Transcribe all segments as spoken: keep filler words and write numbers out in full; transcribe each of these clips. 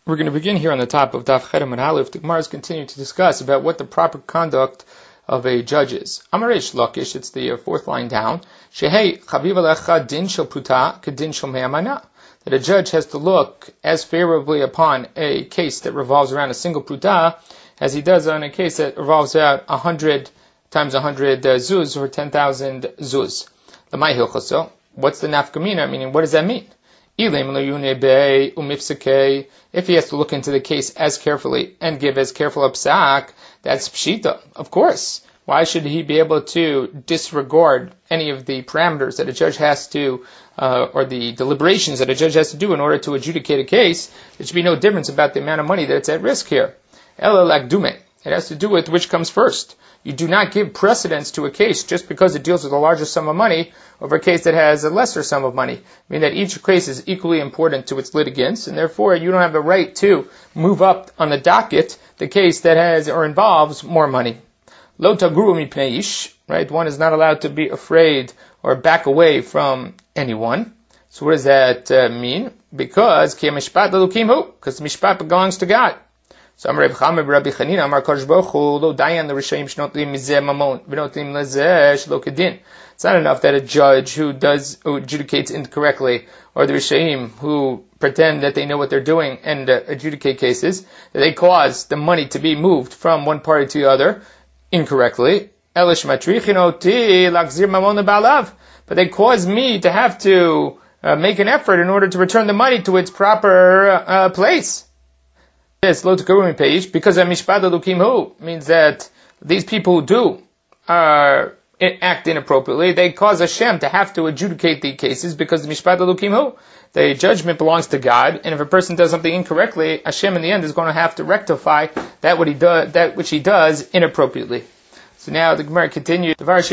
We're going to begin here on the top of Daf Chet Amud Aleph. The Gemara is continuing to discuss about what the proper conduct of a judge is. Amaresh Lakish, it's the fourth line down. Shehei chaviv alecha din shel pruta kedin shel me'amana. That a judge has to look as favorably upon a case that revolves around a single pruta as he does on a case that revolves around a hundred times a hundred uh, zuz or ten thousand zuz. The Mai Hilchaso. What's the nafkamina? Meaning, what does that mean? If he has to look into the case as carefully and give as careful a psak, that's pshita, of course. Why should he be able to disregard any of the parameters that a judge has to, uh, or the deliberations that a judge has to do in order to adjudicate a case? There should be no difference about the amount of money that's at risk here. Ela lakdume. It has to do with which comes first. You do not give precedence to a case just because it deals with a larger sum of money over a case that has a lesser sum of money. I mean that each case is equally important to its litigants, and therefore you don't have the right to move up on the docket the case that has or involves more money. Lo taguru mipnei ish, right? One is not allowed to be afraid or back away from anyone. So what does that uh, mean? Because ki mishpat l'elokim hu, because mishpat belongs to God. So Amar Reb Chama Rabbi Chanina Amar Kodesh Baruch Hu Lo Dayan L'Rishaim Shnotlim Mizeh Mamon V'Notlim Lezeh Shlo Kedin. It's not enough that a judge who does who adjudicates incorrectly, or the Rishaim who pretend that they know what they're doing and uh, adjudicate cases, that they cause the money to be moved from one party to the other incorrectly. Elish Matrichinoti Lachzir Mamon Ba'alav. But they cause me to have to uh, make an effort in order to return the money to its proper uh, place. Yes, lo tekaru page because a mishpat elokim hu means that these people who do uh, act inappropriately, they cause Hashem to have to adjudicate the cases because the mishpat elokim hu, the judgment belongs to God, and if a person does something incorrectly, Hashem in the end is going to have to rectify that what he does, that which he does inappropriately. So now the Gemara continues,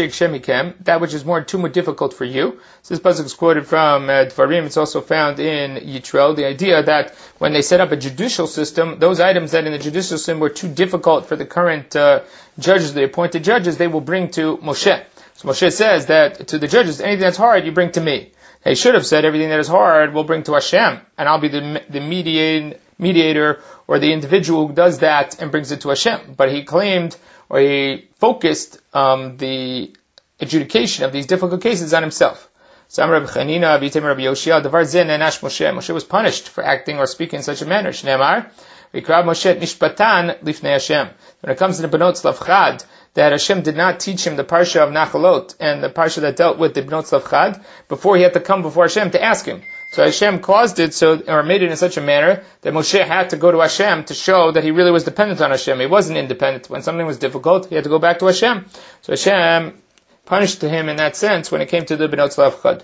that which is more too much difficult for you. So this pasuk is quoted from uh, Dvarim. It's also found in Yitro. The idea that when they set up a judicial system, those items that in the judicial system were too difficult for the current uh, judges, the appointed judges, they will bring to Moshe. So Moshe says that to the judges, anything that's hard, you bring to me. They should have said everything that is hard, we'll bring to Hashem, and I'll be the, the mediator, mediator or the individual who does that and brings it to Hashem. But he claimed, or he focused um, the adjudication of these difficult cases on himself. So Rabbi Chanina, Vitem Rabbi Yoshia, Davar Zen Enash Moshe. Moshe was punished for acting or speaking in such a manner. Shneimar, Vikrav Moshe Mishpatan Lifnei Hashem. When it comes to the Benot Slavchad, that Hashem did not teach him the parsha of Nachalot and the parsha that dealt with the Benot Slavchad before he had to come before Hashem to ask him. So Hashem caused it so, or made it in such a manner that Moshe had to go to Hashem to show that he really was dependent on Hashem. He wasn't independent. When something was difficult, he had to go back to Hashem. So Hashem punished him in that sense when it came to the Benot Slavchad.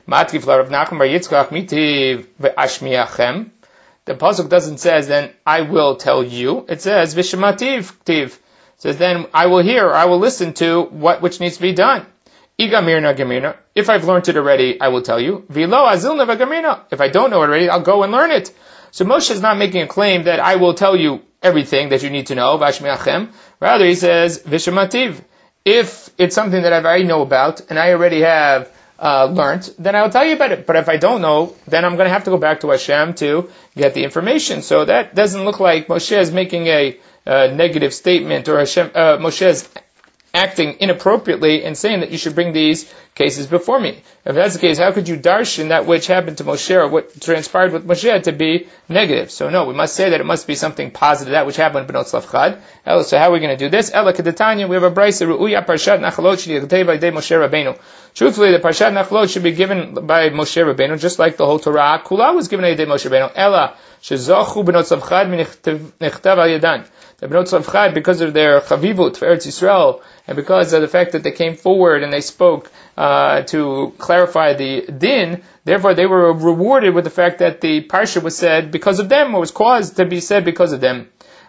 The pasuk doesn't say, then I will tell you. It says, Vishmativ tiv. It says, then I will hear, or I will listen to what which needs to be done. Igamirna gamirna. If I've learned it already, I will tell you. Vilo azilna v'gamirna. If I don't know it already, I'll go and learn it. So Moshe is not making a claim that I will tell you everything that you need to know. Vashmiachem. Rather, he says vishmativ. If it's something that I already know about and I already have uh, learned, then I will tell you about it. But if I don't know, then I'm going to have to go back to Hashem to get the information. So that doesn't look like Moshe is making a, a negative statement, or Hashem, uh, Moshe is acting inappropriately and saying that you should bring these cases before me. If that's the case, how could you darshan that which happened to Moshe, or what transpired with Moshe, to be negative? So no, we must say that it must be something positive, that which happened in Benot Slavchad. So how are we going to do this? Ela kedetanya, we have a brayso, ru'uya parshat nachalot sheyichtev by Moshe Rabbeinu. Truthfully, the parshat nachalot should be given by Moshe Rabbeinu, just like the whole Torah. Kula was given by Moshe Rabbeinu. Ela shezochu Benot Slavchad nichtav al yadan. The Benot Slavchad, because of their chavivut for Eretz Yisrael, and because of the fact that they came forward and they spoke uh, to clarify the din, therefore they were rewarded with the fact that the parsha was said because of them, or was caused to be said because of them.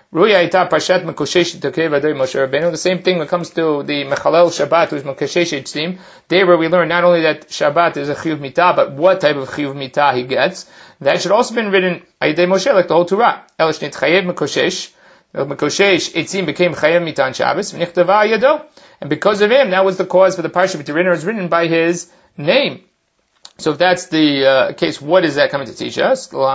The same thing when it comes to the Mechalel Shabbat, which is Mekoshesh Etzim. There where we learn not only that Shabbat is a Chiyuv Mitah, but what type of Chiyuv Mitah he gets. That should also have been written Ayidei Moshe, like the whole Torah. El Shnit Chayev Mekoshesh. Mekoshesh Etzim became Chayev Mitan Shabbos, V'nichtava Yado. And because of him, that was the cause for the Parsha B'Tirina was written by his name. So if that's the uh, case, what is that coming to teach us? To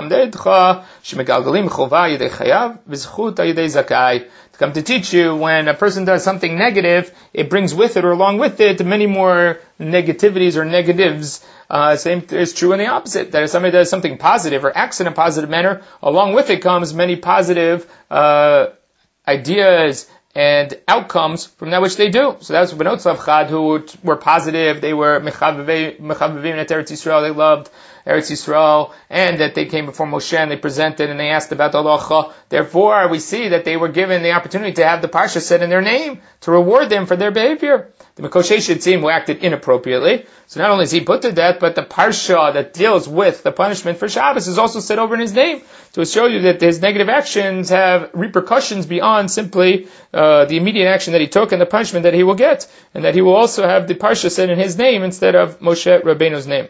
come to teach you when a person does something negative, it brings with it or along with it many more negativities or negatives. Uh, same is true in the opposite. That if somebody does something positive or acts in a positive manner, along with it comes many positive uh, ideas and outcomes from that which they do. So that's Benot Tzlaf who were positive, they were Mechavivim at Eretz Yisrael, they loved Eretz Yisrael, and that they came before Moshe and they presented and they asked about halacha. Therefore, we see that they were given the opportunity to have the parsha said in their name to reward them for their behavior. The Mekoshe Shetzim who acted inappropriately. So not only is he put to death, but the parsha that deals with the punishment for Shabbos is also said over in his name to show you that his negative actions have repercussions beyond simply uh, the immediate action that he took and the punishment that he will get, and that he will also have the parsha said in his name instead of Moshe Rabbeinu's name.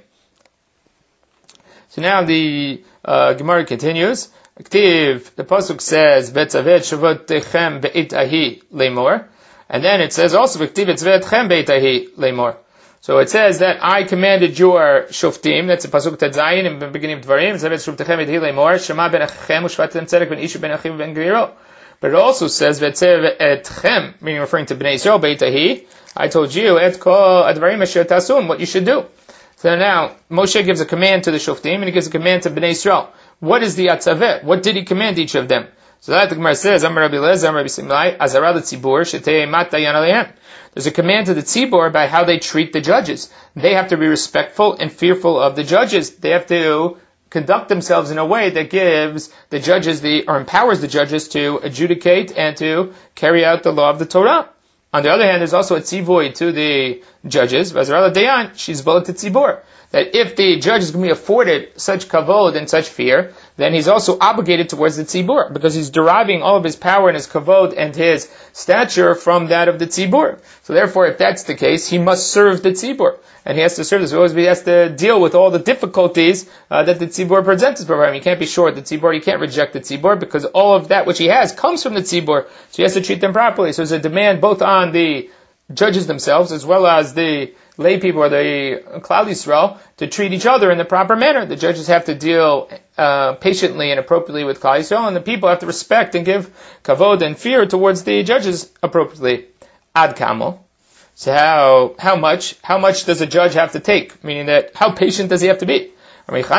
So now the uh, Gemara continues. Aktiv, the pasuk says, "Betzavet shavotechem be'it ahi lemor," and then it says also, "Aktiv etzavetchem be'it ahi lemor." So it says that I commanded your shoftim. That's the pasuk Tzayin in the beginning of Dvarim. Etzavet shavotechem be'it ahi lemor, Shema ben achem u'shvatem tzedek ben ishu ben achiv ben geriro. But it also says, "Vetzevetchem," meaning referring to Bnei Yisrael be'it ahi. I told you et kol advarim asher tasum, what you should do. So now, Moshe gives a command to the Shoftim, and he gives a command to Bnei Yisrael. What is the Atzavet? What did he command each of them? So that the Gemara says, Amar Rabbi Lezer, Amar Rabbi Simlai, Azara l'tzibur, shetei mat dayan alehem. There's a command to the tzibur by how they treat the judges. They have to be respectful and fearful of the judges. They have to conduct themselves in a way that gives the judges the, or empowers the judges to adjudicate and to carry out the law of the Torah. On the other hand, there's also a tzivoy to the judges, Vazarala Dayan, she's both to tzibur, that if the judge is going to be afforded such kavod and such fear, then he's also obligated towards the tzibur, because he's deriving all of his power and his kavod and his stature from that of the tzibur. So therefore, if that's the case, he must serve the tzibur, and he has to serve this. So he has to deal with all the difficulties uh, that the tzibur presents for him. He can't be short the tzibur, he can't reject the tzibur, because all of that which he has comes from the tzibur, so he has to treat them properly. So there's a demand both on the judges themselves as well as the lay people or the Klal Yisrael to treat each other in the proper manner. The judges have to deal uh, patiently and appropriately with Klal Yisrael, and the people have to respect and give kavod and fear towards the judges appropriately. Ad kamo. So how how much how much does a judge have to take? Meaning that how patient does he have to be? We have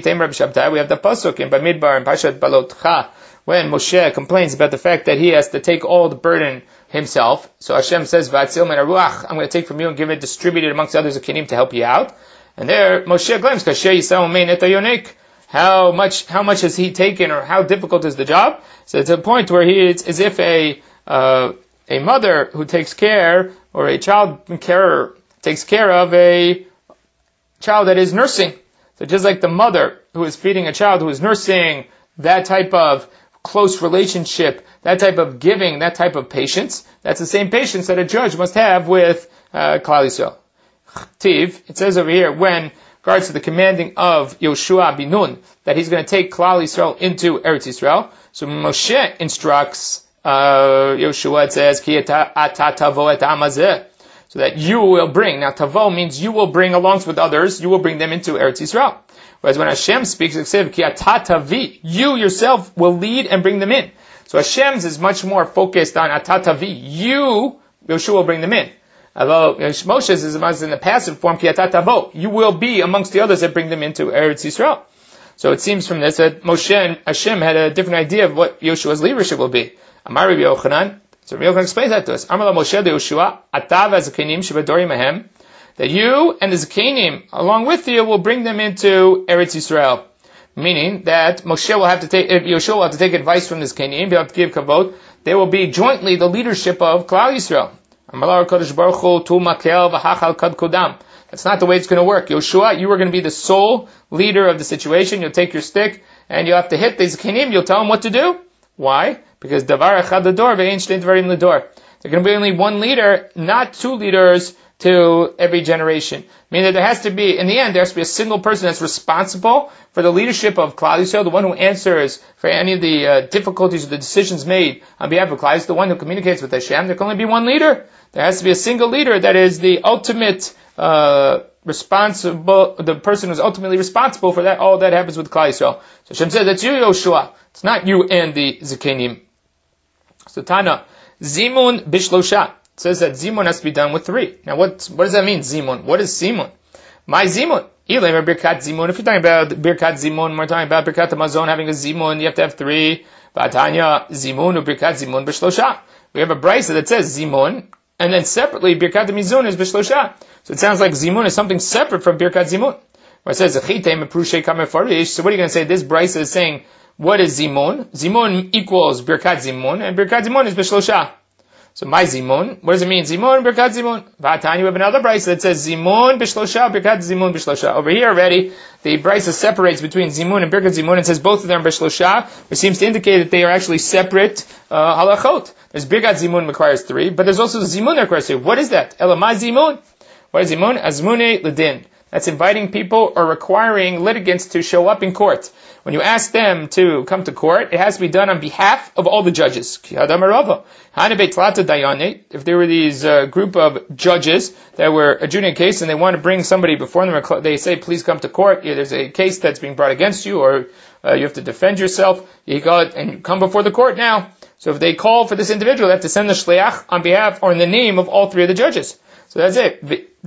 the pasuk in Bamidbar and Pashat Balotcha when Moshe complains about the fact that he has to take all the burden himself. So Hashem says, "V'atzil min haruach," I'm going to take from you and give it distributed amongst others of Kenim to help you out. And there Moshe claims, "Kasher Yisrael mein et hayonik." How much how much has he taken, or how difficult is the job? So it's a point where he it's as if a uh, a mother who takes care, or a child carer takes care of a child that is nursing. So just like the mother who is feeding a child who is nursing, that type of close relationship, that type of giving, that type of patience, that's the same patience that a judge must have with uh, Klal Yisrael. Tiv, it says over here, when regards to the commanding of Yoshua bin Nun, that he's going to take Klal Yisrael into Eretz Yisrael. So Moshe instructs uh, Yoshua, it says, Ki ata tavo et amazeh, so that you will bring. Now, tavo means you will bring along with others, you will bring them into Eretz Yisrael. Whereas when Hashem speaks, it says, Ki ata tavi, you yourself will lead and bring them in. So Hashem's is much more focused on ata tavi, you, Yoshua will bring them in. Although Moshe's is in the passive form, Ki ata tavo, you will be amongst the others that bring them into Eretz Yisrael. So it seems from this that Moshe and Hashem had a different idea of what Yoshua's leadership will be. Amar Rabbi Yochanan, so Rabbi Yochanan explains that to us. Amar la Moshe de Yoshua, atav azakanim shebadorim ahem, that you and the Zakanim, along with you, will bring them into Eretz Yisrael. Meaning that Moshe will have to take, Yoshua will have to take advice from the Zakanim, they'll have to give kavod. They will be jointly the leadership of Klal Yisrael. Amar HaKadosh Baruch Hu, tu makel v'hachal kad kodam. That's not the way it's going to work. Yoshua, you are going to be the sole leader of the situation. You'll take your stick and you'll have to hit the Zakanim. You'll tell them what to do. Why? Because davar echad l'dor ve'ein shnei dvarim l'dor. There's going to be only one leader, not two leaders to every generation. Meaning that there has to be, in the end, there has to be a single person that's responsible for the leadership of Klal Yisrael, the one who answers for any of the uh, difficulties or the decisions made on behalf of Klal Yisrael, the one who communicates with Hashem. There can only be one leader. There has to be a single leader that is the ultimate uh, responsible, the person who's ultimately responsible for that, all that happens with Klal Yisrael. So Hashem said, that's you, Yoshua. It's not you and the Zakenim. So Tana, Zimun Bishlosha. It says that Zimun has to be done with three. Now what, what does that mean, Zimun? What is Zimun? My Zimun. Ilim or Birkat Zimun. If you're talking about Birkat Zimun, we're talking about Birkat Hamazon having a Zimun, you have to have three. Vatanya, Zimun or Birkat Zimun Bishlosha. We have a brisa that says Zimun, and then separately Birkat Hamizon is Bishlosha. So it sounds like Zimun is something separate from Birkat Zimun. Where it says, so what are you going to say? This brisa is saying, what is Zimun? Zimun equals Birkat Zimun, and Birkat Zimun is Bishlosha. So my Zimun, what does it mean? Zimun, Birkat Zimun. Vatanya, we have another brisa that says Zimun, Bishlosha, Birkat Zimun, Bishlosha. Over here already, the brisa separates between Zimun and Birkat Zimun and says both of them are Bishlosha, which seems to indicate that they are actually separate uh, halachot. There's Birkat Zimun requires three, but there's also Zimun that requires three. What is that? Elamai Zimun. What is Zimun? Azmune Ledin. That's inviting people or requiring litigants to show up in court. When you ask them to come to court, it has to be done on behalf of all the judges. If there were these uh, group of judges that were adjudicating a case and they want to bring somebody before them, they say, please come to court. Yeah, there's a case that's being brought against you, or uh, you have to defend yourself. You go and you come before the court now. So if they call for this individual, they have to send the shliach on behalf or in the name of all three of the judges. So that's it.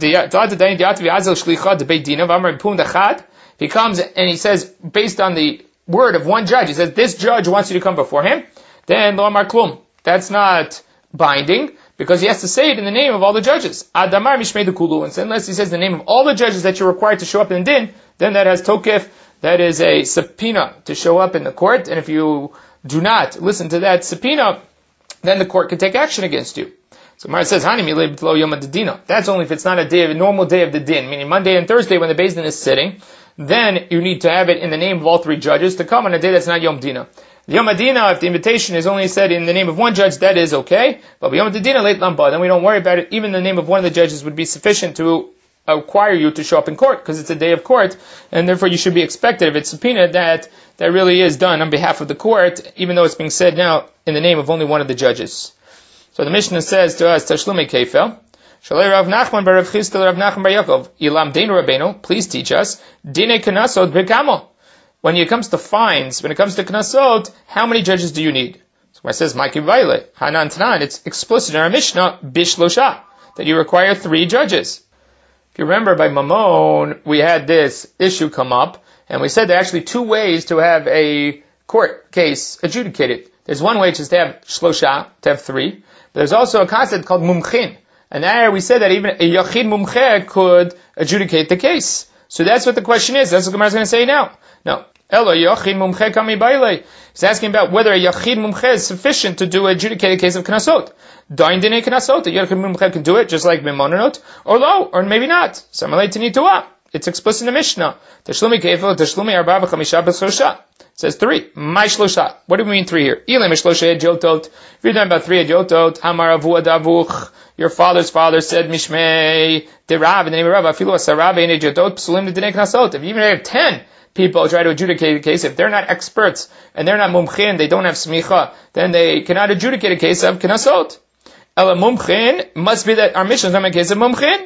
He comes and he says, based on the word of one judge, he says, this judge wants you to come before him, then lo amar klum. That's not binding, because he has to say it in the name of all the judges. Adamar mishmei dekulu. And unless he says the name of all the judges that you're required to show up in the din, then that has tokef, that is a subpoena to show up in the court, and if you do not listen to that subpoena, then the court can take action against you. So Mara says, Hani milei b'tlo yom hadidina. That's only if it's not a day, a normal day of the din, meaning Monday and Thursday when the Beis Din is sitting. Then you need to have it in the name of all three judges to come on a day that's not Yom Dina. Yom Adina, if the invitation is only said in the name of one judge, that is okay. But Yom Adina late lamba, then we don't worry about it. Even the name of one of the judges would be sufficient to require you to show up in court, because it's a day of court, and therefore you should be expected, if it's subpoenaed, that that really is done on behalf of the court, even though it's being said now in the name of only one of the judges. So the Mishnah says to us, Tashlume Kefel, Shalei Rav Nachman bar Rav Chisda Rav Nachman bar Yaakov, Ilam Deinu Rabbeinu, please teach us, Dine Knasot Bekamo. When it comes to fines, when it comes to Knasot, how many judges do you need? So it says, Maki Vaile, Hanan Tanan, it's explicit in our Mishnah, Bishlosha, that you require three judges. If you remember by Mamon, we had this issue come up, and we said there are actually two ways to have a court case adjudicated. There's one way, which is to have Shlosha, to have three. But there's also a concept called Mumchin. And there we said that even a Yachid Mumche could adjudicate the case. So that's what the question is. That's what Gemara is going to say now. No. Elo Yachid Mumche Kami Baile. He's asking about whether a Yachid Mumche is sufficient to do adjudicate a case of Knasot. Dain Dine Knasot. A Yachid Mumche can do it, just like Mimonanot. Or lo, or maybe not. Samalei Tini Tuah. It's explicit in the Mishnah. Tashlumi Kefel, Tashlumi Arba B'chamisha B'Shlosha. It says three. My Shlosha. What do we mean three here? Ilim Shlosha Edyotot. If you're talking about three Edyotot, Hamar Avu Adavuch. Your father's father said Mishmei Derav in the name of Rav Afilu Asarabe in Edyotot Psulim D'Dinei Knasot. If you even have ten people try to adjudicate a case, if they're not experts and they're not mumchin, they don't have smicha, then they cannot adjudicate a case of Knasot. Ela mumchin must be that our mission is not a case of mumchin.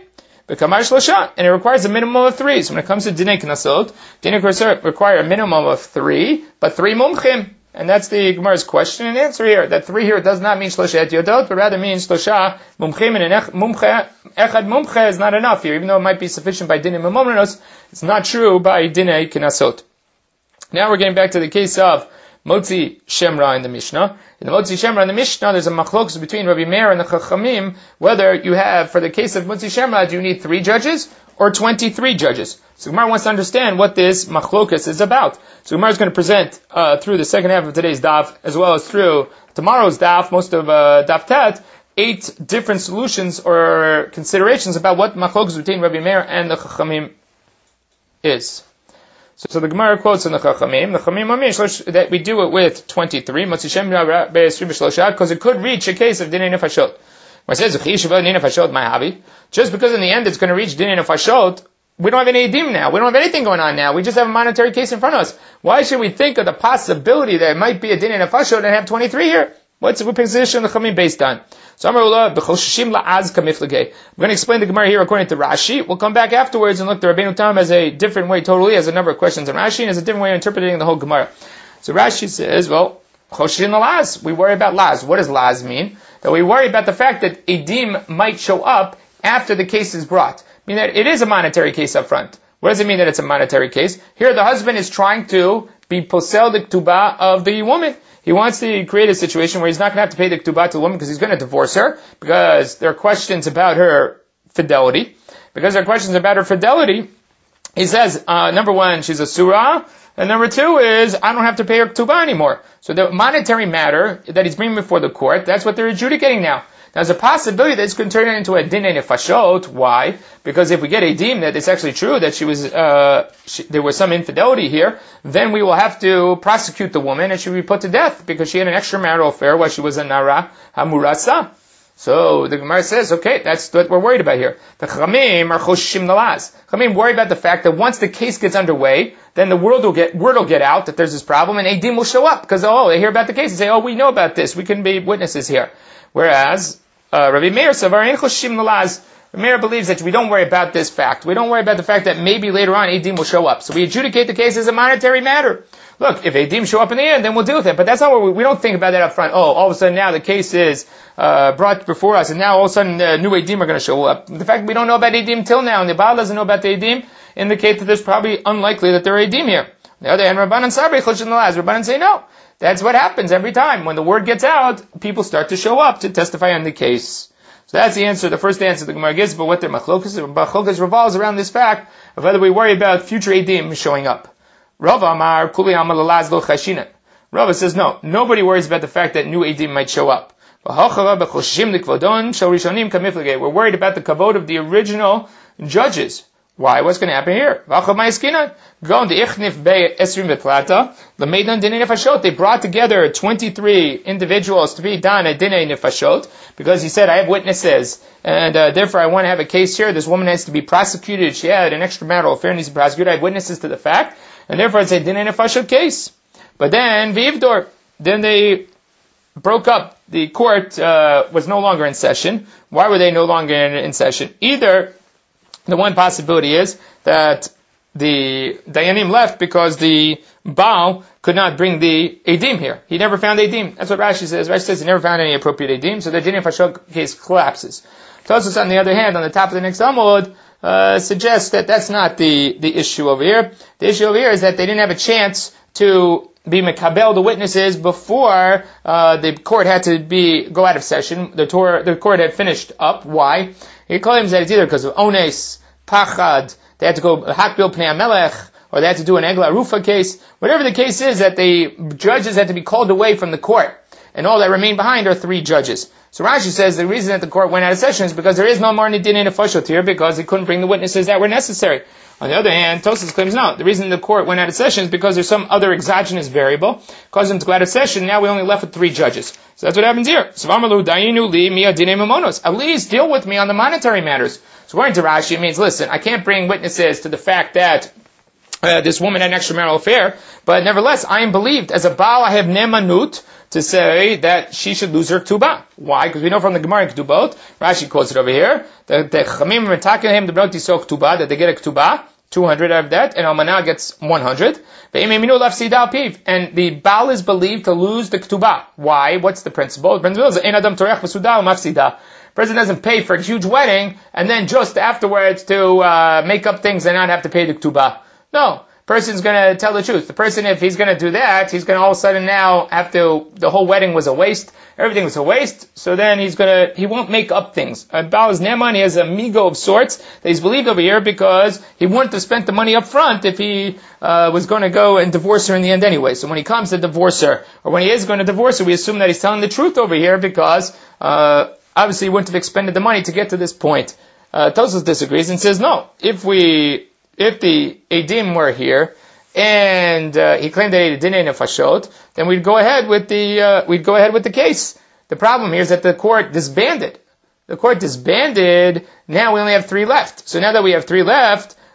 And it requires a minimum of three. So when it comes to Dinei Knasot, Dinei Knasot require a minimum of three, but three mumchim. And that's the Gemara's question and answer here. That three here does not mean Shlosha et Yodot, but rather means Shlosha mumchim, and mumche, echad mumche is not enough here. Even though it might be sufficient by Dinei Memomenos, it's not true by Dinei Knasot. Now we're getting back to the case of Motzi Shemra in the Mishnah. In the Motzi Shemra in the Mishnah, there's a machlokes between Rabbi Meir and the Chachamim, whether you have, for the case of Motzi Shemra, do you need three judges or twenty-three judges? So Gemara wants to understand what this machlokes is about. So Gemara is going to present uh, through the second half of today's daf, as well as through tomorrow's daf, most of uh, daf tet, eight different solutions or considerations about what machlokes between Rabbi Meir and the Chachamim is. So, so the Gemara quotes in the Chachamim, the Chachamim that we do it with twenty-three, because it could reach a case of Dinei Nefashot. When it says, just because in the end it's going to reach Dinei Nefashot, we don't have any edim now. We don't have anything going on now. We just have a monetary case in front of us. Why should we think of the possibility that it might be a Dinei Nefashot and have twenty-three here? What's the position the Chachamim based on? So I'm going to explain the Gemara here according to Rashi. We'll come back afterwards and look. The Rabbeinu Tam has a different way totally, has a number of questions on Rashi, and has a different way of interpreting the whole Gemara. So Rashi says, well, Choshim Laz, we worry about Laz. What does Laz mean? That we worry about the fact that Edim might show up after the case is brought. Meaning that it is a monetary case up front. What does it mean that it's a monetary case? Here the husband is trying to be posel the ketubah of the woman. He wants to create a situation where he's not going to have to pay the ketubah to the woman because he's going to divorce her, because there are questions about her fidelity. Because there are questions about her fidelity, he says, uh, number one, she's a surah, and number two is, I don't have to pay her ketubah anymore. So the monetary matter that he's bringing before the court, that's what they're adjudicating now. Now, there's a possibility that this could turn into a dinei nefashot. Why? Because if we get a deem that it's actually true that she was, uh, she, there was some infidelity here, then we will have to prosecute the woman and she will be put to death because she had an extramarital affair while she was a nara hamurasa. So the Gemara says, okay, that's what we're worried about here. The Chachamim are choshim nalaz. Chachamim worry about the fact that once the case gets underway, then the world will get, word will get out that there's this problem and Edim will show up because, oh, they hear about the case and say, oh, we know about this. We can be witnesses here. Whereas, uh, Rabbi Meir savar ein choshim nalaz. Rabbi Meir believes that we don't worry about this fact. We don't worry about the fact that maybe later on Edim will show up. So we adjudicate the case as a monetary matter. Look, if Edim show up in the end, then we'll deal with it. But that's not what we, we don't think about that up front. Oh, all of a sudden now the case is uh, brought before us, and now all of a sudden uh, new Edim are going to show up. The fact that we don't know about Edim till now, and the Baal doesn't know about the Edim, indicates that there's probably unlikely that there are Edim here. On the other hand, Rabbanan Sabri Choshen Laz, Rabbanan say no. That's what happens every time. When the word gets out, people start to show up to testify on the case. So that's the answer, the first answer the Gemara gives, but what their machlokas, machlokas revolves around this fact of whether we worry about future Edim showing up. Rava Amar Kuli Amal Laz Lo Chashina. Rava says no, nobody worries about the fact that new Edim might show up. We're worried about the kavod of the original judges. Why? What's going to happen here? They brought together twenty-three individuals to be done at dinei nefashot because he said, I have witnesses, and uh, therefore I want to have a case here. This woman has to be prosecuted. She had an extramarital affair and needs to be prosecuted. I have witnesses to the fact, and therefore it's a dinei nefashot case. But then, v'ivdor, then they broke up. The court uh, was no longer in session. Why were they no longer in, in session? Either the one possibility is that the Dayanim left because the Baal could not bring the Edim here. He never found Edim. That's what Rashi says. Rashi says he never found any appropriate Edim, so the dinei nefashot case collapses. Tosfos, on the other hand, on the top of the next Amud, uh, suggests that that's not the, the issue over here. The issue over here is that they didn't have a chance to be mekabel the witnesses before uh, the court had to be go out of session. The, tor- the court had finished up. Why? He claims that it's either because of ones, pachad, they had to go hakbil pnei hamelech, or they had to do an egla rufa case. Whatever the case is, that the judges had to be called away from the court, and all that remained behind are three judges. So Rashi says the reason that the court went out of session is because there is no more dinei nefashot here, because he couldn't bring the witnesses that were necessary. On the other hand, Tosfos claims no. The reason the court went out of session is because there's some other exogenous variable caused them to go out of session. Now we only left with three judges. So that's what happens here. At least deal with me on the monetary matters. So according to Rashi, it means, listen, I can't bring witnesses to the fact that uh, this woman had an extramarital affair, but nevertheless, I am believed. As a Baal, I have nemanut to say that she should lose her ketubah. Why? Because we know from the Gemara in Ketubot, Rashi quotes it over here, that the Chachamim are attacking him, the Bnot Yisrael ketubah, that they get a ketubah, two hundred out of that, and Almanah gets one hundred. And the Baal is believed to lose the ketubah. Why? What's the principle? The principle is ein adam torech v'sudah u'mafsida. Person doesn't pay for a huge wedding, and then just afterwards to uh, make up things and not have to pay the ketubah. No. Person's going to tell the truth. The person, if he's going to do that, he's going to all of a sudden now have to, the whole wedding was a waste, everything was a waste, so then he's going to, he won't make up things. Uh, Baal is Neman, he has a migo of sorts that he's believed over here because he wouldn't have spent the money up front if he uh, was going to go and divorce her in the end anyway. So when he comes to divorce her, or when he is going to divorce her, we assume that he's telling the truth over here because uh, obviously he wouldn't have expended the money to get to this point. Uh, Tosfos disagrees and says, no, if we If the Edim were here, and uh, he claimed that he didn't nefashot, then we'd go ahead with the uh, we'd go ahead with the case. The problem here is that the court disbanded. The court disbanded. Now we only have three left. So now that we have three left,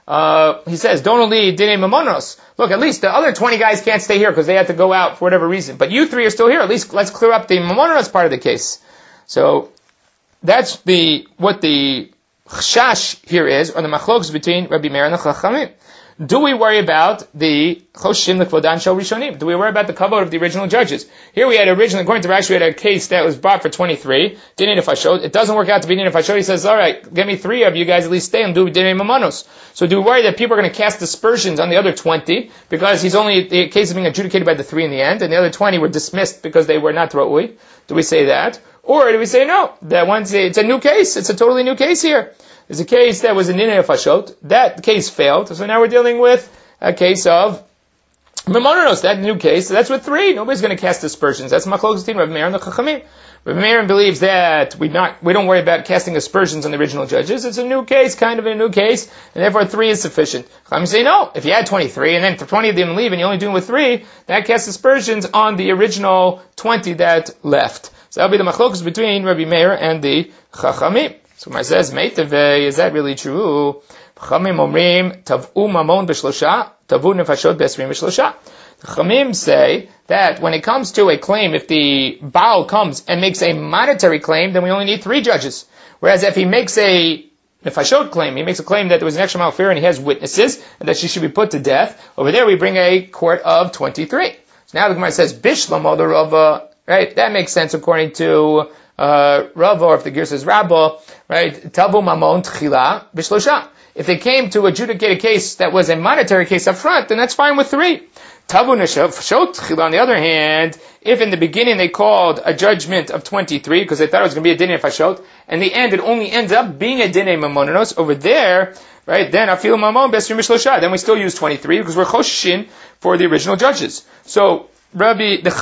uh, he says, don't only dine mamonos. Look, at least the other twenty guys can't stay here because they had to go out for whatever reason. But you three are still here. At least let's clear up the mamonos part of the case. So that's the what the chash here is, or the machloks between Rabbi Meir and the Chachamim. Do we worry about the choshim l'kvodan shel rishonim? Do we worry about the kavod of the original judges? Here we had originally, according to Rashi, we had a case that was brought for twenty-three. Dinin nefashot. It doesn't work out to be dinin nefashot. He says, all right, give me three of you guys at least stay and do dinin mamonos. So do we worry that people are going to cast dispersions on the other twenty because he's only, the case is being adjudicated by the three in the end, and the other twenty were dismissed because they were not ro'ui? Do we say that? Or do we say no? That once it's a new case, it's a totally new case here. There's a case that was a Nina Fashot. That case failed. So now we're dealing with a case of Mamonos, that new case. So that's with three. Nobody's going to cast aspersions. That's Machlokes between Rav Meir and the Chachamim. Rav Meir believes that we not we don't worry about casting aspersions on the original judges. It's a new case, kind of a new case, and therefore three is sufficient. Chachamim say no. If you had twenty-three and then twenty of them leave and you're only doing with three, that casts aspersions on the original twenty that left. So that'll be the Machlokes between Rabbi Meir and the Chachamim. So Mar says, Meitave, is that really true? Chachamim omrim, tav'u mamon b'shlosha, tav'u nefashot b'esrim b'shlosha. The Chachamim say that when it comes to a claim, if the Baal comes and makes a monetary claim, then we only need three judges. Whereas if he makes a nefashot claim, he makes a claim that there was an extra malfear and he has witnesses, and that she should be put to death, over there we bring a court of twenty-three. So now the Gemara says, Bishlam the Rava, right? That makes sense according to Uh, Rav, or if the gear says Rabba, right? Tavu mamon tchila b'shlosha. If they came to adjudicate a case that was a monetary case up front, then that's fine with three. Tavu nefashot tchila, on the other hand, if in the beginning they called a judgment of twenty-three because they thought it was going to be a dinei nefashot, and the end it only ends up being a dinei mamonos over there, right? Then afilu mamon b'esrim b'shlosha. Then we still use twenty-three because we're choshin for the original judges. So Rabbi the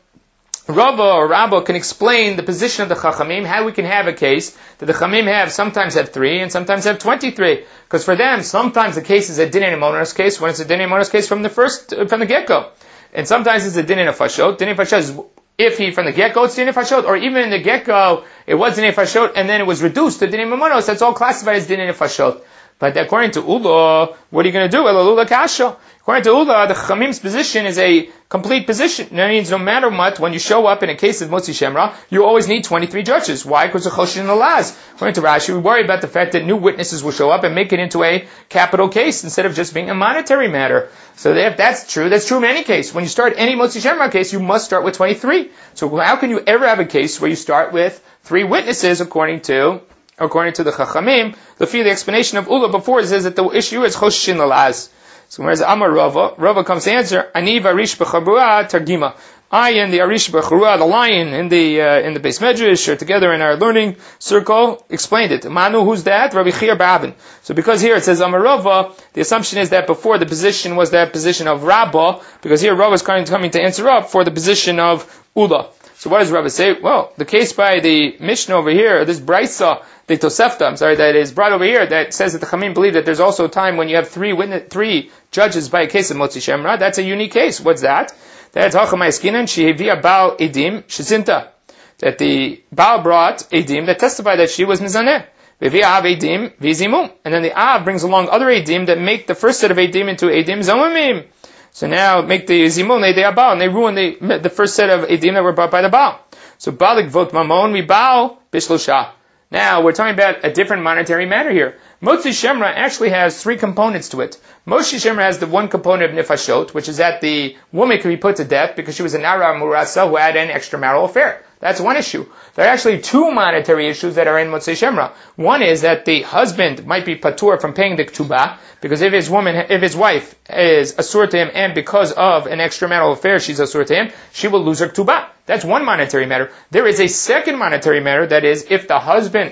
Rava or Rabba can explain the position of the Chachamim, how we can have a case that the Chachamim have, sometimes have three and sometimes have twenty-three. Because for them, sometimes the case is a dinei mamonos case when it's a dinei mamonos case from the first, from the get-go. And sometimes it's a dinei nefashot. Dinei nefashot is, if he, from the get-go, it's dinei nefashot, or even in the get-go, it was dinei nefashot and then it was reduced to dinei mamonos, that's all classified as dinei nefashot. But according to Ula, what are you going to do? Ula kasha. According to Ula, the Chachamim's position is a complete position. That means no matter what, when you show up in a case of Motzi Shemra, you always need twenty-three judges. Why? Because of Choshin and the Laz. According to Rashi, we worry about the fact that new witnesses will show up and make it into a capital case instead of just being a monetary matter. So if that's true, that's true in any case. When you start any Motzi Shemra case, you must start with twenty-three. So how can you ever have a case where you start with three witnesses according to According to the Chachamim, the the explanation of Ula before says that the issue is Choshin Lalaz. So whereas Amar Rava, Rava comes to answer, Ani Varish B'Chabura Targima. I and the Arish B'Chabura, the lion in the uh, in the Beis Medrash, are together in our learning circle, explained it. Manu, who's that? Rabbi Chia Ba'avin. So because here it says Amar Rava, the assumption is that before the position was that position of Rabbah, because here Rava is coming to answer up for the position of Ula. So what does Rava say? Well, the case by the Mishnah over here, this Braisa, the Tosefta, I'm sorry, that is brought over here, that says that the Chamim believe that there's also a time when you have three witness, three judges by a case of Motzi Shemra. That's a unique case. What's that? That's Hachamai Skinan, Shehevia Baal Edim, Shizinta. That the Baal brought Edim that testified that she was Mizaneh. Vivia Av Edim, Vizimum. And then the Av brings along other Edim that make the first set of Edim into Edim Zomimim. So now make the Zimun, they are Baal, and they ruin the, the first set of Edim that were brought by the Baal. So Balik Vot Mamon, we Baal, Bishlosha. Now, we're talking about a different monetary matter here. Motzi Shemra actually has three components to it. Motzi Shemra has the one component of Nefashot, which is that the woman can be put to death because she was a Nara Murasa who had an extramarital affair. That's one issue. There are actually two monetary issues that are in Motzi Shemra. One is that the husband might be patur from paying the ketubah, because if his woman, if his wife is asur to him, and because of an extramarital affair she's asur to him, she will lose her ketubah. That's one monetary matter. There is a second monetary matter, that is, if the husband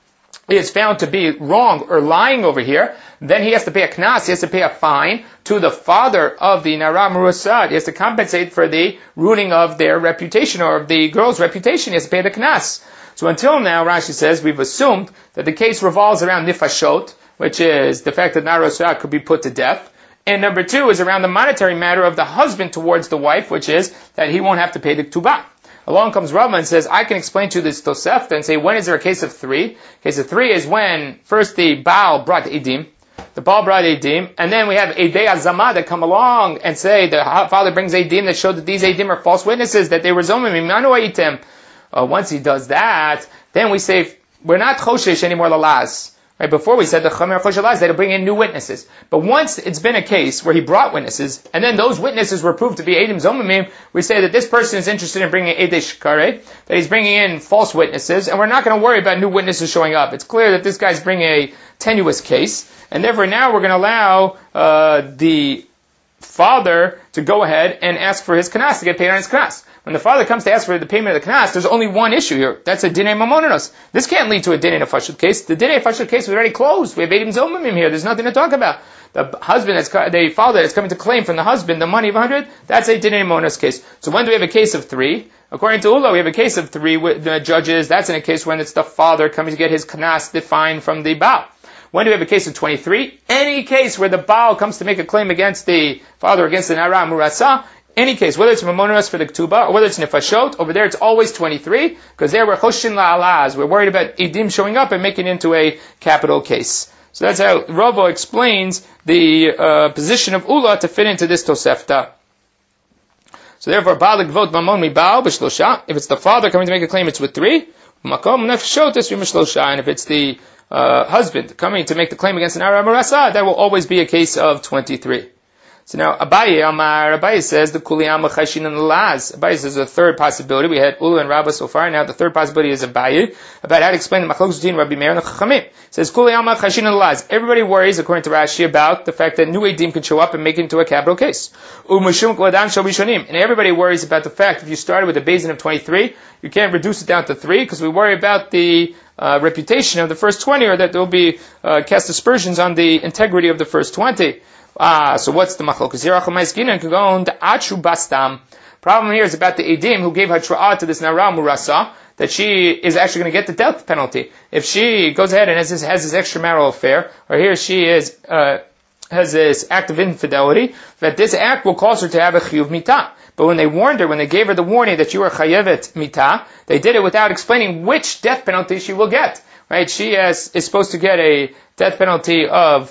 is found to be wrong or lying over here, then he has to pay a knas, he has to pay a fine to the father of the Nara Murasad. He has to compensate for the ruining of their reputation, or of the girl's reputation. He has to pay the knas. So until now, Rashi says, we've assumed that the case revolves around nifashot, which is the fact that Nara Murasad could be put to death. And number two is around the monetary matter of the husband towards the wife, which is that he won't have to pay the ketubah. Along comes Rava and says, I can explain to you this Tosefta and say, when is there a case of three? Case of three is when first the Baal brought Edim. the Baal brought Eidim, and then we have Eidei Azama that come along and say the father brings Eidim that show that these Eidim are false witnesses, that they were Zomim, Manu Aitem. Uh, once he does that, then we say, we're not Choshesh anymore, Lalaz. Right, before we said the Chamer Chosh Lalaz, they had to bring in new witnesses. But once it's been a case where he brought witnesses, and then those witnesses were proved to be Eidim Zomimim, we say that this person is interested in bringing Eidei Shkare, that he's bringing in false witnesses, and we're not going to worry about new witnesses showing up. It's clear that this guy's bringing a tenuous case, and therefore now we're going to allow uh, the father to go ahead and ask for his kanas, to get paid on his kanas. When the father comes to ask for the payment of the kanas, there's only one issue here. That's a dinei mamonos. This can't lead to a dinei nefashut case. The dinei nefashut case was already closed. We have Eidim Zomimim here. There's nothing to talk about. The husband that's, the father that's coming to claim from the husband the money of a hundred, that's a dinei mamonos case. So when do we have a case of three? According to Ula, we have a case of three with the judges. That's in a case when it's the father coming to get his kanas defined from the Baal. When do we have a case of twenty-three? Any case where the Baal comes to make a claim against the father, against the Nara Murasa, any case, whether it's Mamonos for the Ketubah, or whether it's Nefashot, over there it's always twenty-three, because there we're Choshin La'alaz, we're worried about Eidim showing up and making it into a capital case. So that's how Ravo explains the uh, position of Ula to fit into this Tosefta. So therefore, Ba'al Gvot Mamon Mi Ba'al B'shlosha, if it's the father coming to make a claim, it's with three, Makom Nefashot Esrim B'shlosha, and if it's the uh, husband coming to make the claim against an Ara Marasa, that will always be a case of twenty-three. So now Abaye Amar, Abaye says the Kuliyama Chashin and Laz. Abaye says the third possibility. We had Ulu and Rabba so far. Now the third possibility is Abaye about how to explain the Machlokes between Rabbi Meir and the Chachamim. It says Kuliyama Chashin and Laz. Everybody worries, according to Rashi, about the fact that new Eidim can show up and make it into a capital case. Umushum Kladam Shal Rishonim. And everybody worries about the fact if you started with a basin of twenty-three, you can't reduce it down to three because we worry about the uh, reputation of the first twenty, or that there will be uh, cast aspersions on the integrity of the first twenty. Ah, so what's the machlokas here? Achamaisgina can go on the achu bastam. Problem here is about the edim who gave hatra'ah to this Nara Murasa, that she is actually going to get the death penalty. If she goes ahead and has this, has this extramarital affair, or here she is, uh, has this act of infidelity, that this act will cause her to have a chiyuv mitah. But when they warned her, when they gave her the warning that you are chayevet mitah, they did it without explaining which death penalty she will get. Right? She has, is supposed to get a death penalty of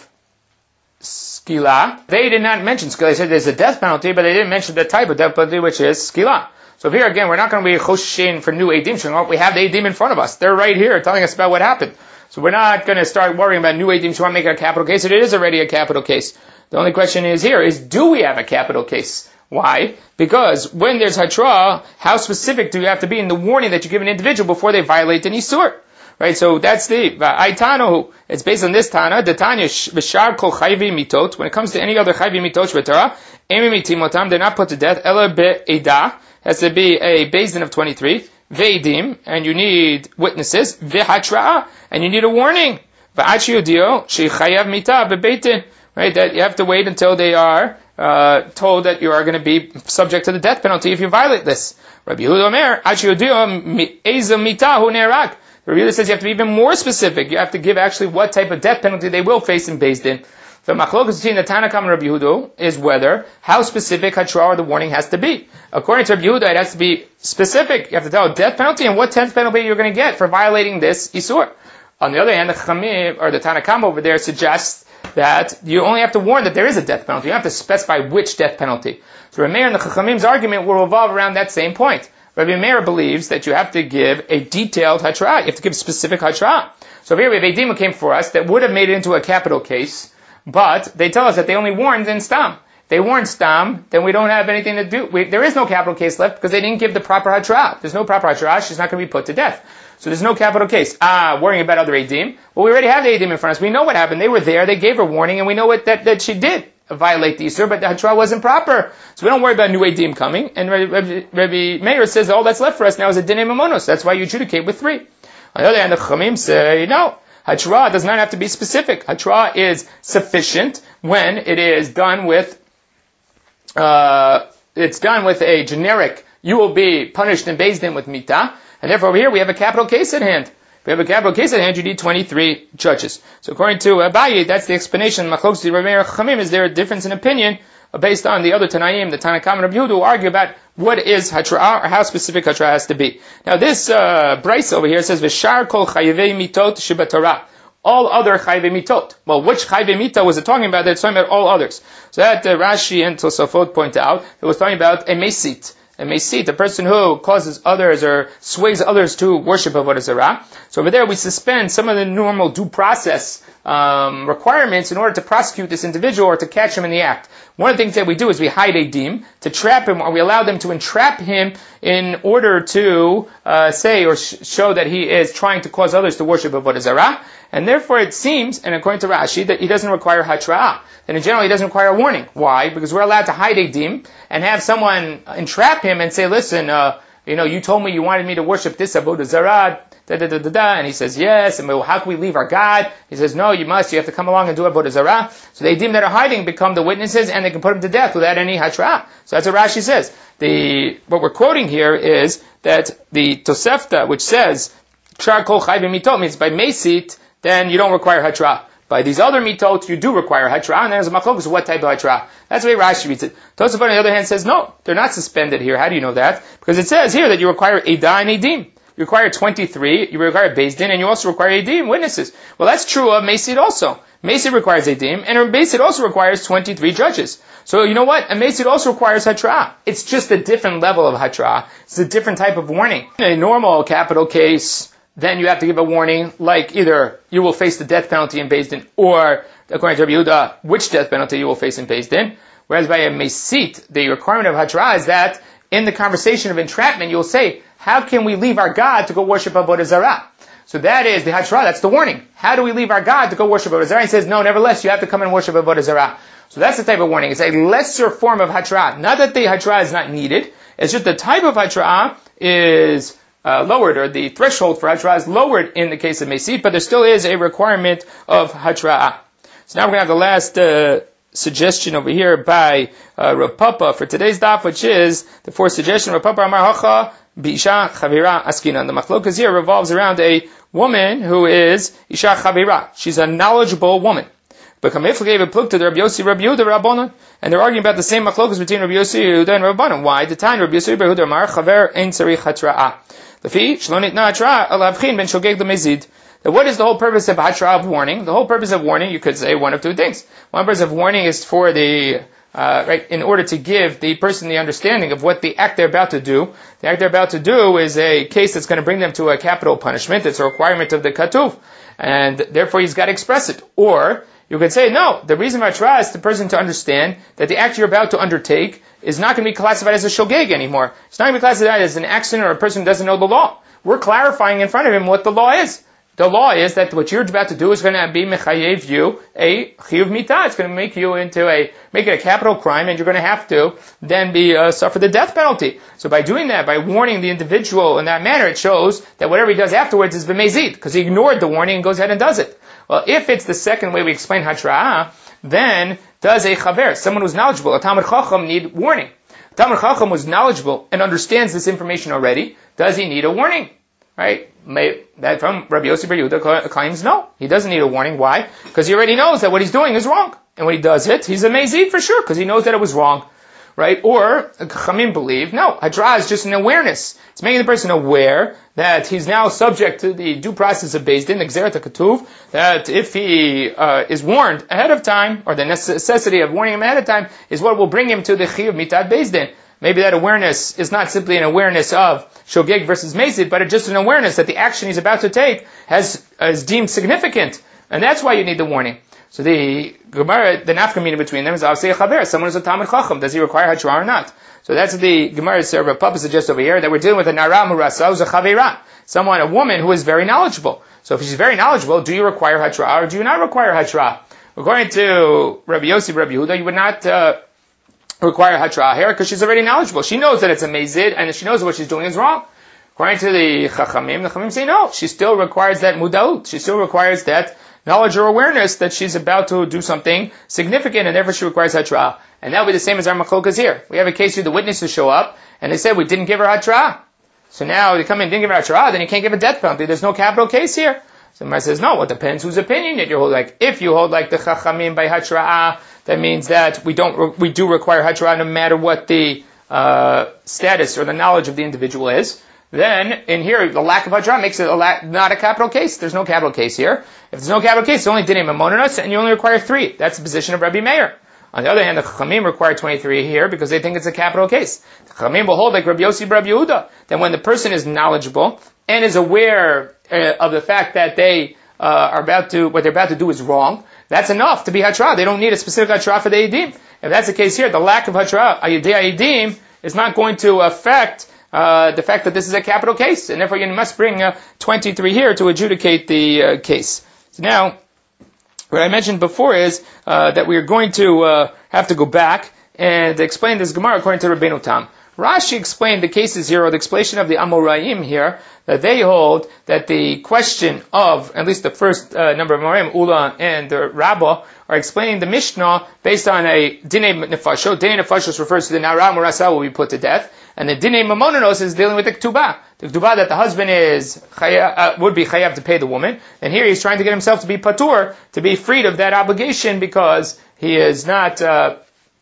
skila. They did not mention skila. They said there's a death penalty, but they didn't mention the type of death penalty, which is skila. So here again, we're not going to be choshin for new Eidim showing up. We have the Eidim in front of us. They're right here telling us about what happened. So we're not going to start worrying about new Eidim showing up, make it a capital case. It is already a capital case. The only question is here is, do we have a capital case? Why? Because when there's hatra, how specific do you have to be in the warning that you give an individual before they violate an isur? Right, so that's the Aitano. It's based on this Tana. The Tanya v'shar kol chayvi mitot. When it comes to any other chayvi mitot shvetara, emi mitimotam, they're not put to death. Ela be'eda, has to be a basin of twenty-three. Ve'edim, and you need witnesses. Ve'hatra'a, and you need a warning. Va'achi yodio shechayav mita be'beitin. Right, that you have to wait until they are uh, told that you are going to be subject to the death penalty if you violate this. Rabbi Yehuda Omer, achi yodio eizam mita hu ne'erak. The Rebbe says you have to be even more specific. You have to give actually what type of death penalty they will face in Beis Din. The machlokas between the Tanna Kam and Rabbi Yehuda is whether, how specific hatra or the warning has to be. According to Rabbi Yehuda, it has to be specific. You have to tell a death penalty and what death penalty you're going to get for violating this isur. On the other hand, the Chamim, or the Tanna Kam over there, suggests that you only have to warn that there is a death penalty. You don't have to specify which death penalty. So Rabbi Meir and the Chachamim's argument will revolve around that same point. Rabbi Meir believes that you have to give a detailed hatra. You have to give specific hatra. So here we have Eidim who came for us that would have made it into a capital case, but they tell us that they only warned in Stam. They warned Stam, then we don't have anything to do. We, there is no capital case left because they didn't give the proper hatra. There's no proper hatra. She's not going to be put to death. So there's no capital case. Ah, worrying about other Eidim. Well, we already have the Eidim in front of us. We know what happened. They were there. They gave her warning, and we know what that, that she did violate the Isur, but the hatra wasn't proper. So we don't worry about new Eidim coming. And Rabbi, Rabbi Meir says all that's left for us now is a dinei mamonos. That's why you adjudicate with three. On the other hand, the Chamim say, no, hatra does not have to be specific. Hatra is sufficient when it is done with, uh, it's done with a generic, you will be punished in Beis Din with mitah, and therefore over here we have a capital case at hand. If we have a capital case at hand, you need twenty-three judges. So according to Abaye, that's the explanation. Machlokes Rabbi Meir Chamim, is there a difference in opinion based on the other Tanaim, the Tanna Kam and Rabbi Yehuda, who argue about what is hatra or how specific hatra has to be. Now this uh, Bryce over here says, "V'shar kol chayevei mitot shebatorah." all other chayve mitot. Well, which chayve mita was it talking about? It's talking about all others. So that uh, Rashi and Tosafot point out, it was talking about a mesit. A mesit, a person who causes others or sways others to worship avodah zarah. So over there we suspend some of the normal due process um, requirements in order to prosecute this individual or to catch him in the act. One of the things that we do is we hide a deem to trap him, or we allow them to entrap him in order to uh, say or sh- show that he is trying to cause others to worship avodah zarah. And therefore it seems, and according to Rashi, that he doesn't require hatra'ah. And in general he doesn't require a warning. Why? Because we're allowed to hide a deem and have someone entrap him and say, listen, uh, you know, you told me you wanted me to worship this avodah zarah, da da da da da, and he says yes, and well, how can we leave our God? He says no, you must, you have to come along and do avodah zarah. So they deem that are hiding become the witnesses, and they can put him to death without any hatra'ah. So that's what Rashi says. The what we're quoting here is that the Tosefta, which says Kshar kol chai b'mitot, means by mesit, then you don't require hatra'ah. By these other mitot, you do require hatra'ah, and there's a machlokus, what type of hatra'ah? That's the way Rashi reads it. Tosafot, on the other hand, says no, they're not suspended here. How do you know that? Because it says here that you require edah and edim. You require twenty-three, you require Beis Din, and you also require edim, witnesses. Well, that's true of mesit also. Mesit requires edim, and mesit also requires twenty-three judges. So you know what? A mesit also requires hatra'ah. It's just a different level of hatra'ah. It's a different type of warning. In a normal capital case, then you have to give a warning, like either you will face the death penalty in Beis Din, or, according to Rabbi Yehuda, which death penalty you will face in Beis Din. Whereas by a mesit, the requirement of hatra'ah is that in the conversation of entrapment, you'll say, how can we leave our God to go worship avodah zarah? So that is the hatra'ah, that's the warning. How do we leave our God to go worship avodah zarah? He says, no, nevertheless, you have to come and worship avodah zarah. So that's the type of warning. It's a lesser form of hatra'ah. Not that the hatra'ah is not needed, it's just the type of hatra'ah is Uh, lowered, or the threshold for hatra'ah is lowered in the case of mesit, but there still is a requirement of hatra'ah. So now we're going to have the last uh, suggestion over here by uh, Rav Papa for today's daf, which is the fourth suggestion. Rav Papa Amar Hacha B'isha Chavira Askinan. The machlokas here revolves around a woman who is Isha Chavira. She's a knowledgeable woman. But Kamifl gave a plug to the Rabbi Yossi, Rabbi Yehuda, Rabbanon, and they're arguing about the same machlokas between Rabbi Yossi, Yehuda, and Rabbanon. Why? The time Rabbi Yossi, Rabbi Yehuda Amar Chaver Ein Tzarich Hatra'ah. What is the whole purpose of hatra'ah, of warning? The whole purpose of warning, you could say one of two things. One purpose of warning is for the, uh, right, in order to give the person the understanding of what the act they're about to do. The act they're about to do is a case that's going to bring them to a capital punishment. It's a requirement of the katuv. And therefore he's got to express it. Or, you could say, no, the reason for hatra'ah is the person to understand that the act you're about to undertake is not going to be classified as a shogeg anymore. It's not going to be classified as an accident or a person who doesn't know the law. We're clarifying in front of him what the law is. The law is that what you're about to do is going to be mechayev you a chiyuv mitah. It's going to make you into a, make it a capital crime, and you're going to have to then be, uh, suffer the death penalty. So by doing that, by warning the individual in that manner, it shows that whatever he does afterwards is b'mezid, because he ignored the warning and goes ahead and does it. Well, if it's the second way we explain hatra'ah, then does a chaver, someone who's knowledgeable, a Talmud Chacham, need warning? A Talmud Chacham who's knowledgeable and understands this information already, does he need a warning? Right? May, that from Rabbi Yossi Bar Yehuda claims no. He doesn't need a warning. Why? Because he already knows that what he's doing is wrong. And when he does it, he's a mezid for sure, because he knows that it was wrong. Right? Or, Chachamim believe, no, hatra'ah is just an awareness. It's making the person aware that he's now subject to the due process of Beis Din, the Gzeret HaKatuv, that if he uh, is warned ahead of time, or the necessity of warning him ahead of time, is what will bring him to the Chiyuv Mitat Beis Din. Maybe that awareness is not simply an awareness of Shogeg versus Mesid, but it's just an awareness that the action he's about to take has is deemed significant. And that's why you need the warning. So the Gemara, the nafkamina between them is obviously a chaver. Someone who's a Talmud Chacham. Does he require hatra'ah or not? So that's what the Gemara Rav Papa suggests over here, that we're dealing with a nara murasa, who's a chavera. Someone, a woman who is very knowledgeable. So if she's very knowledgeable, do you require hatra'ah or do you not require hatra'ah? According to Rabbi Yossi, Rabbi Yehuda, you would not uh, require hatra'ah here because she's already knowledgeable. She knows that it's a mezid and she knows what she's doing is wrong. According to the Chachamim, the Chachamim say no. She still requires that mudaut. She still requires that knowledge or awareness that she's about to do something significant, and therefore she requires hatra'ah. And that would be the same as our machlokas here. We have a case where the witnesses show up, and they said we didn't give her hatra'ah. So now they come in and didn't give her hatra'ah, then you can't give a death penalty. There's no capital case here. So Gemara says, no, it depends whose opinion that you hold like. If you hold like the chachamim by hatra'ah, that means that we don't, we do require hatra'ah no matter what the uh, status or the knowledge of the individual is. then in here, the lack of hatra makes it a la- not a capital case. There's no capital case here. If there's no capital case, it's only dinei mamonos, and you only require three. That's the position of Rabbi Meir. On the other hand, the Chachamim require twenty-three here because they think it's a capital case. The Chachamim will hold like Rabbi Yossi, Rabbi Yehuda, that when the person is knowledgeable and is aware uh, of the fact that they uh, are about to, what they're about to do is wrong, that's enough to be hatra. They don't need a specific hatra for the edim. If that's the case here, the lack of hatra, ayidei edim, is not going to affect uh, the fact that this is a capital case, and therefore you must bring uh, twenty-three here to adjudicate the uh, case. So now, what I mentioned before is uh, that we are going to uh, have to go back and explain this Gemara according to Rabbeinu Tam. Rashi explained the cases here, or the explanation of the Amoraim here, that they hold that the question of, at least the first uh, number of Amoraim, Ula and the Rabbah, are explaining the Mishnah based on a Dinei Nefashot. Dinei Nefashot refers to the Nara Murasa will be put to death, and the Dinei Mamonos is dealing with the Ketubah. The Ketubah that the husband is chayav, uh, would be chayav to pay the woman, and here he's trying to get himself to be patur, to be freed of that obligation because he is not... Uh,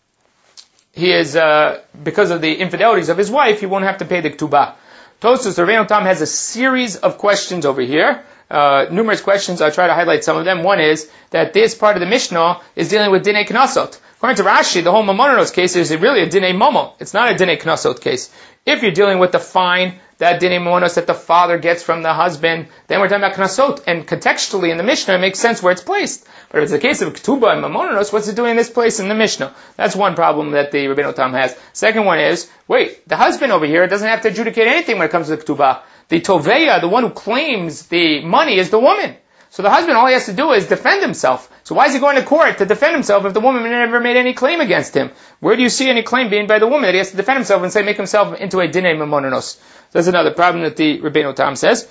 He is, uh, because of the infidelities of his wife, he won't have to pay the ketubah. Tosfos Rabbeinu Tam has a series of questions over here, uh, numerous questions. I'll try to highlight some of them. One is that this part of the Mishnah is dealing with dinei knasot. According to Rashi, the whole mamonos case is really a dinei momo. It's not a dinei knasot case. If you're dealing with the fine, that dinei mamonos that the father gets from the husband, then we're talking about knasot. And contextually in the Mishnah, it makes sense where it's placed. But if it's the case of ketubah and mamonos, what's it doing in this place in the Mishnah? That's one problem that the Rabbeinu Tam has. Second one is, wait, the husband over here doesn't have to adjudicate anything when it comes to the ketubah. The toveya, the one who claims the money, is the woman. So the husband, all he has to do is defend himself. So why is he going to court to defend himself if the woman never made any claim against him? Where do you see any claim being by the woman that he has to defend himself and say, make himself into a dinei mamonos? That's another problem that the Rabbeinu Tam says.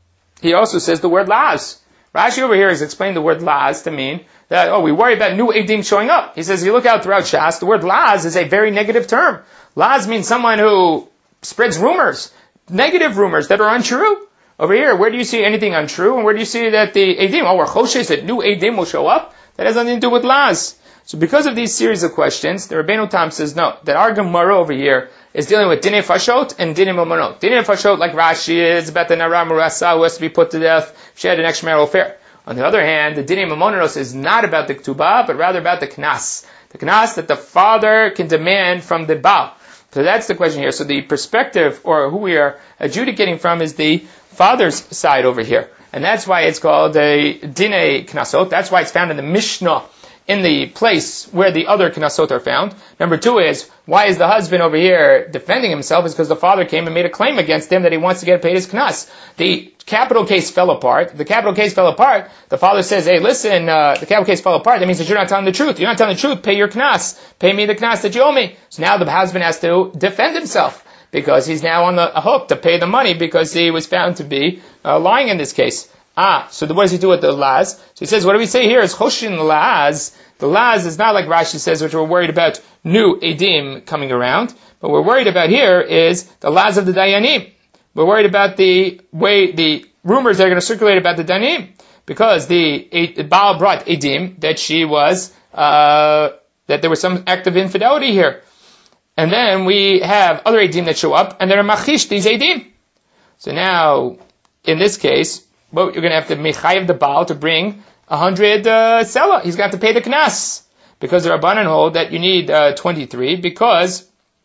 He also says the word laz. Rashi over here has explained the word laz to mean that, oh, we worry about new edim showing up. He says, you look out throughout Shas, the word laz is a very negative term. Laz means someone who spreads rumors, negative rumors that are untrue. Over here, where do you see anything untrue? And where do you see that the edim, oh, we're choshes, that new edim will show up? That has nothing to do with laz. So because of these series of questions, the Rabbeinu Tam says, no, that our Gemara over here is dealing with dinei fashot and dinei mamonot. Dinei fashot, like Rashi is, about the Nara Murasa who has to be put to death if she had an extramarital affair. On the other hand, the dinei mamonos is not about the ketubah, but rather about the knas. The knas that the father can demand from the baal. So that's the question here. So the perspective, or who we are adjudicating from, is the father's side over here. And that's why it's called a dinei knasot. That's why it's found in the Mishnah, in the place where the other knasot are found. Number two is, why is the husband over here defending himself? Is because the father came and made a claim against him that he wants to get paid his knas. The capital case fell apart. The capital case fell apart. The father says, hey, listen, uh, the capital case fell apart. That means that you're not telling the truth. You're not telling the truth. Pay your knas. Pay me the knas that you owe me. So now the husband has to defend himself because he's now on the hook to pay the money because he was found to be uh, lying in this case. Ah, so what does he do with the laz? So he says, what do we say here is choshin laz. The laz is not like Rashi says, which we're worried about new edim coming around. What we're worried about here is the laz of the dayanim. We're worried about the way, the rumors that are going to circulate about the dayanim. Because the, the Baal brought edim that she was, uh, that there was some act of infidelity here. And then we have other edim that show up, and they're machish these edim. So now, in this case, well, you're going to have to mechayev the Baal to bring a hundred uh, selah. He's got to pay the knas. Because the Rabbanan hold that you need uh, twenty-three, because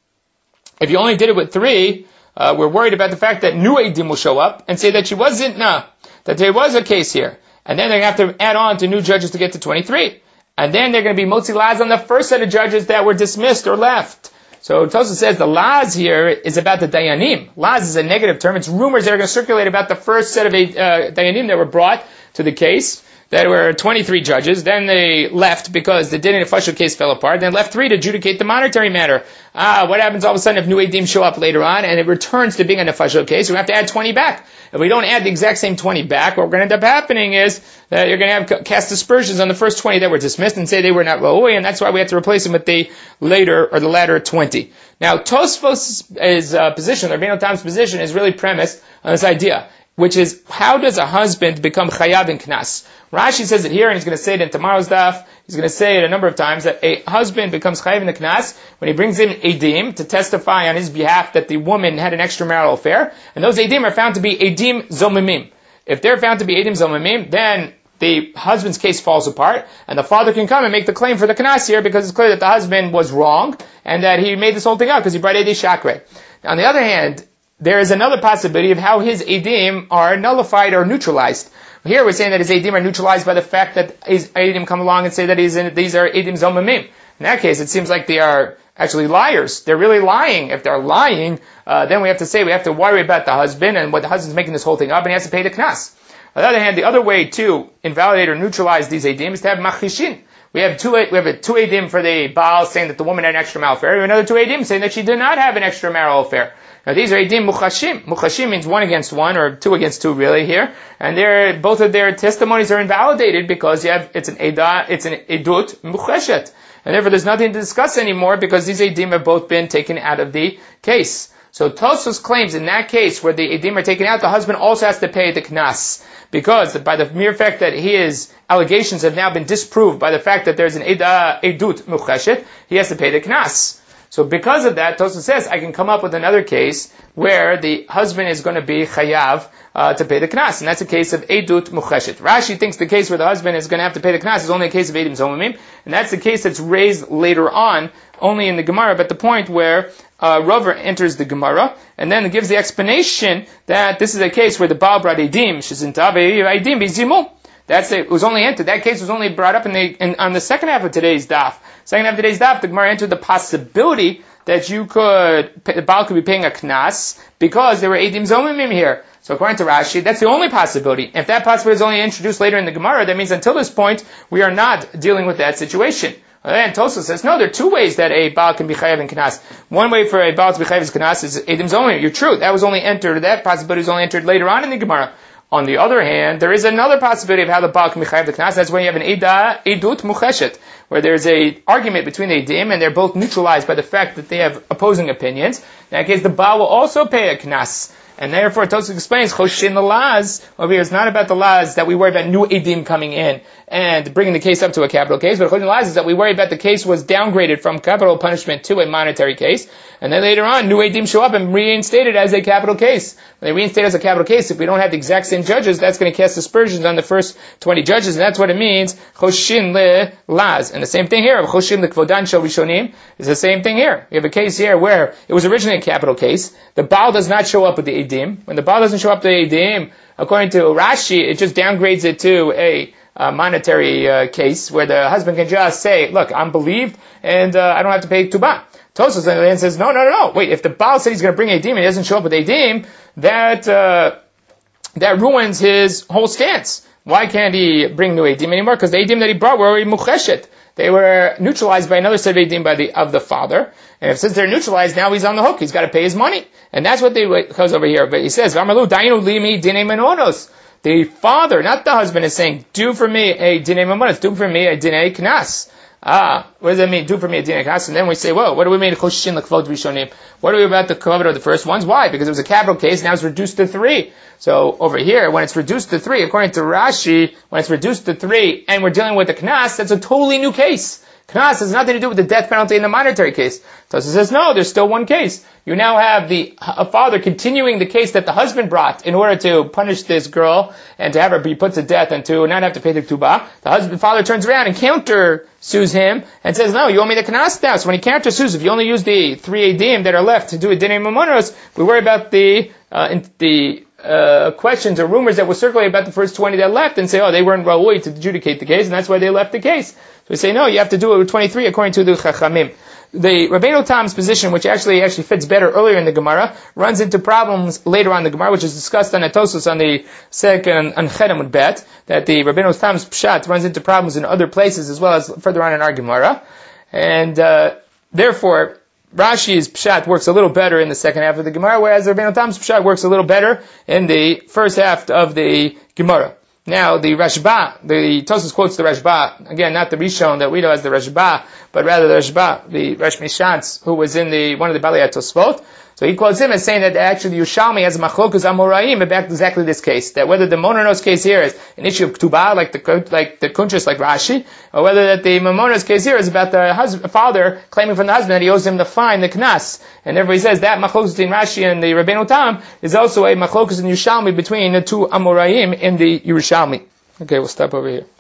if you only did it with three, uh, we're worried about the fact that new edim will show up and say that she wasn't, nah, that there was a case here. And then they're going to have to add on to new judges to get to twenty-three. And then they're going to be motzi laz on the first set of judges that were dismissed or left. So Tosfos says the laz here is about the dayanim. Laz is a negative term. It's rumors that are going to circulate about the first set of uh, dayanim that were brought to the case. There were twenty-three judges. Then they left because the dinei nefashot case fell apart. Then left three to adjudicate the monetary matter. Ah, what happens all of a sudden if new edim show up later on and it returns to being a nefashot case? We have to add twenty back. If we don't add the exact same twenty back, what we're going to end up happening is that you're going to have cast aspersions on the first twenty that were dismissed and say they were not ra'ui, and that's why we have to replace them with the later or the latter twenty. Now, Tosfos' uh, position, or Rabbeinu Tam's position, is really premised on this idea, which is, how does a husband become chayav in knas? Rashi says it here, and he's going to say it in tomorrow's daf. he's going to say it a number of times that a husband becomes chayiv in the knas when he brings in edim to testify on his behalf that the woman had an extramarital affair, and those edim are found to be edim zomimim. If they're found to be edim zomimim, then the husband's case falls apart, and the father can come and make the claim for the knas here because it's clear that the husband was wrong and that he made this whole thing up because he brought edi shakre. On the other hand, there is another possibility of how his edim are nullified or neutralized. Here we're saying that his edim are neutralized by the fact that his edim come along and say that he's in, these are edim zomimim. In that case, it seems like they are actually liars. They're really lying. If they're lying, uh, then we have to say we have to worry about the husband and what the husband's making this whole thing up and he has to pay the knas. On the other hand, the other way to invalidate or neutralize these edim is to have machishin. We have two, we have a two edim for the Baal saying that the woman had an extramarital affair. We have another two edim saying that she did not have an extramarital affair. Now these are edim muchashim. Muchashim means one against one or two against two really here. And they're, both of their testimonies are invalidated because you have, it's an edah, it's an edut muchashet. And therefore there's nothing to discuss anymore because these edim have both been taken out of the case. So Tosfos claims in that case where the edim are taken out, the husband also has to pay the knas. Because by the mere fact that his allegations have now been disproved by the fact that there's an eda, edut muchashet, he has to pay the knas. So because of that, Tosfos says, I can come up with another case where the husband is going to be chayav uh, to pay the knas, and that's a case of edut muchashet. Rashi thinks the case where the husband is going to have to pay the knas is only a case of edim zomimim, and that's the case that's raised later on, only in the Gemara, but the point where uh, Rover enters the Gemara, and then gives the explanation that this is a case where the Baal brought edim, shezintav edim bizimul. That's it. It was only entered. That case was only brought up in the in, on the second half of today's daf. Second half of today's daf, the Gemara entered the possibility that you could, the Baal could be paying a knas because there were edim zomimim here. So according to Rashi, that's the only possibility. If that possibility is only introduced later in the Gemara, that means until this point, we are not dealing with that situation. And Tosfos says, no, there are two ways that a Baal can be chayav in knas. One way for a Baal to be chayav in knas is edim zomimim. You're true. That was only entered, that possibility was only entered later on in the Gemara. On the other hand, there is another possibility of how the Baal can be chayav the knas. That's when you have an eda, edut mucheshet, where there's a argument between the edim, and they're both neutralized by the fact that they have opposing opinions. In that case, the Baal will also pay a knas. And therefore, Tosfos explains, Choshin the Laz, over here, it's not about the Laz that we worry about new edim coming in and bringing the case up to a capital case, but Choshin the Laz is that we worry about the case was downgraded from capital punishment to a monetary case, and then later on, new edim show up and reinstate it as a capital case. When they reinstate it as a capital case, if we don't have the exact same judges, that's going to cast aspersions on the first twenty judges, and that's what it means, Choshin le Laz. And the same thing here, Choshin le Kvodan shel Rishonim, is the same thing here. We have a case here where it was originally a capital case, the Baal does not show up with the edim. When the Baal doesn't show up to the edim, according to Rashi, it just downgrades it to a uh, monetary uh, case where the husband can just say, look, I'm believed and uh, I don't have to pay tubah. Tosfos then says, no, no, no, no. Wait, if the Baal said he's going to bring edim and he doesn't show up with edim, that uh, that ruins his whole stance. Why can't he bring new edim anymore? Because the edim that he brought were already mucheshet. They were neutralized by another set of edim by the of the father. And if since they're neutralized, now he's on the hook. He's got to pay his money. And that's what they goes over here. But he says, V'amalu dainu limi dinei menonos. The father, not the husband, is saying, do for me a dinei menonos. Do for me a dinei knas. Ah, what does that mean? Do for me a dinei knas. And then we say, whoa, what do we mean? Choshin l'kvod rishonim. What are we about the kavod of the first ones? Why? Because it was a capital case. Now it's reduced to three. So over here, when it's reduced to three, according to Rashi, when it's reduced to three, and we're dealing with the knas, that's a totally new case. Knas has nothing to do with the death penalty in the monetary case. Tosfos says, no, there's still one case. You now have the a father continuing the case that the husband brought in order to punish this girl and to have her be put to death and to not have to pay the ketubah. The husband, father turns around and counter sues him and says, no, you owe me the knas now. So when he counter sues, if you only use the three edim that are left to do a dinei mamonos, we worry about the uh, in, the uh, questions or rumors that will circulate about the first twenty that left and say, oh, they weren't ra'ui to adjudicate the case, and that's why they left the case. So we say, no, you have to do it with twenty-three according to the Chachamim. The Rabbeinu Tam's position, which actually actually fits better earlier in the Gemara, runs into problems later on in the Gemara, which is discussed on Tosfos on the second on Chedem with Bet, that the Rabbeinu Tam's pshat runs into problems in other places as well as further on in our Gemara. And uh, therefore, Rashi's pshat works a little better in the second half of the Gemara, whereas the Rabbeinu Tam's pshat works a little better in the first half of the Gemara. Now, the Rashba, the Tosfos quotes the Rashba, again, not the Rishon that we know as the Rashba, but rather the Rashba, the Rosh Mishantz, who was in the one of the Balei Tosfot. So he quotes him as saying that actually Yerushalmi has machlokus amoraim about exactly this case, that whether the Mononos case here is an issue of Ketubah, like the like the Kuntres, like Rashi, or whether that the Mamonos case here is about the husband, father claiming from the husband that he owes him the fine, the knas, and therefore he says that machlokus between Rashi and the Rabbeinu Tam is also a machlokus in Yerushalmi between the two amoraim in the Yerushalmi. Okay, we'll stop over here.